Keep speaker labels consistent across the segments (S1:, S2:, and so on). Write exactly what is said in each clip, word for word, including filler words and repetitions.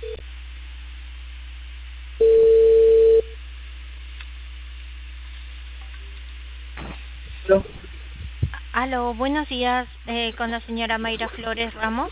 S1: Aló.
S2: Aló, buenos días, eh, con la señora Mayra Flores Ramos.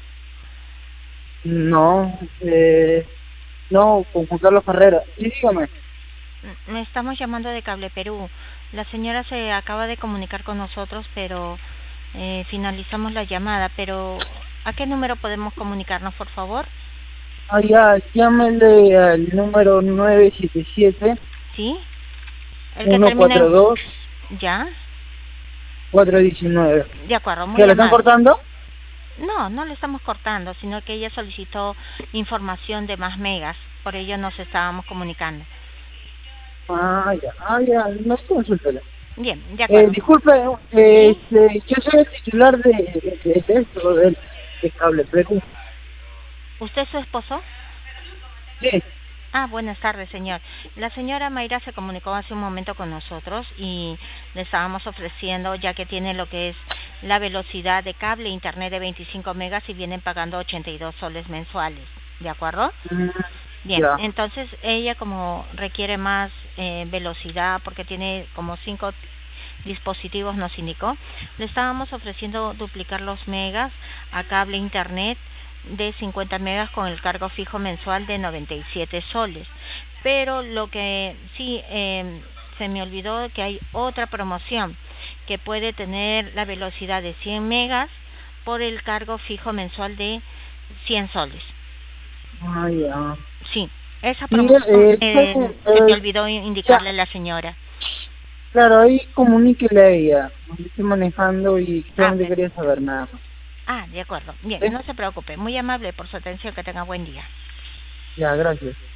S1: No, eh, no, con Juan Carlos Carrera. Sí, dígame.
S2: Mm, Estamos llamando de Cable Perú. La señora se acaba de comunicar con nosotros, pero eh, finalizamos la llamada. Pero, ¿a qué número podemos comunicarnos, por favor?
S1: Ah, ya, llámele al número nueve siete siete,
S2: ¿Sí? El que
S1: uno
S2: termina
S1: cuatro
S2: en...
S1: dos,
S2: ¿Ya?
S1: cuatro uno nueve.
S2: De acuerdo,
S1: ¿Que
S2: muy
S1: lo están
S2: amable.
S1: cortando?
S2: No, no le estamos cortando, sino que ella solicitó información de más megas. Por ello nos estábamos comunicando.
S1: Ah, ya, ah, ya, no consúltela.
S2: Bien, de
S1: Eh,
S2: acuerdo.
S1: disculpe, eh,
S2: ¿Sí?
S1: este, yo soy el titular de, de, de esto, del de Cable Perú.
S2: ¿Usted es su esposo?
S1: Sí.
S2: Ah, buenas tardes, señor. La señora Mayra se comunicó hace un momento con nosotros y le estábamos ofreciendo, ya que tiene lo que es la velocidad de cable e internet de veinticinco megas y vienen pagando ochenta y dos soles mensuales. ¿De acuerdo?
S1: Mm,
S2: Bien,
S1: ya.
S2: entonces ella como requiere más eh, velocidad porque tiene como cinco dispositivos, nos indicó, le estábamos ofreciendo duplicar los megas a cable internet de cincuenta megas con el cargo fijo mensual de noventa y siete soles. Pero lo que sí eh, se me olvidó que hay otra promoción que puede tener la velocidad de cien megas por el cargo fijo mensual de cien soles.
S1: Ah, ya.
S2: Sí, esa
S1: Sí,
S2: promoción
S1: eh, está
S2: eh,
S1: bien,
S2: se me
S1: eh,
S2: olvidó
S1: ya,
S2: indicarle a la señora.
S1: claro, ahí comuníquele a ella. Yo estoy manejando y
S2: Ah,
S1: solamente
S2: per-
S1: quería saber nada más.
S2: ah, de acuerdo. Bien,
S1: ¿Sí?
S2: no se preocupe. Muy amable por su atención. Que tenga buen día.
S1: Ya, gracias.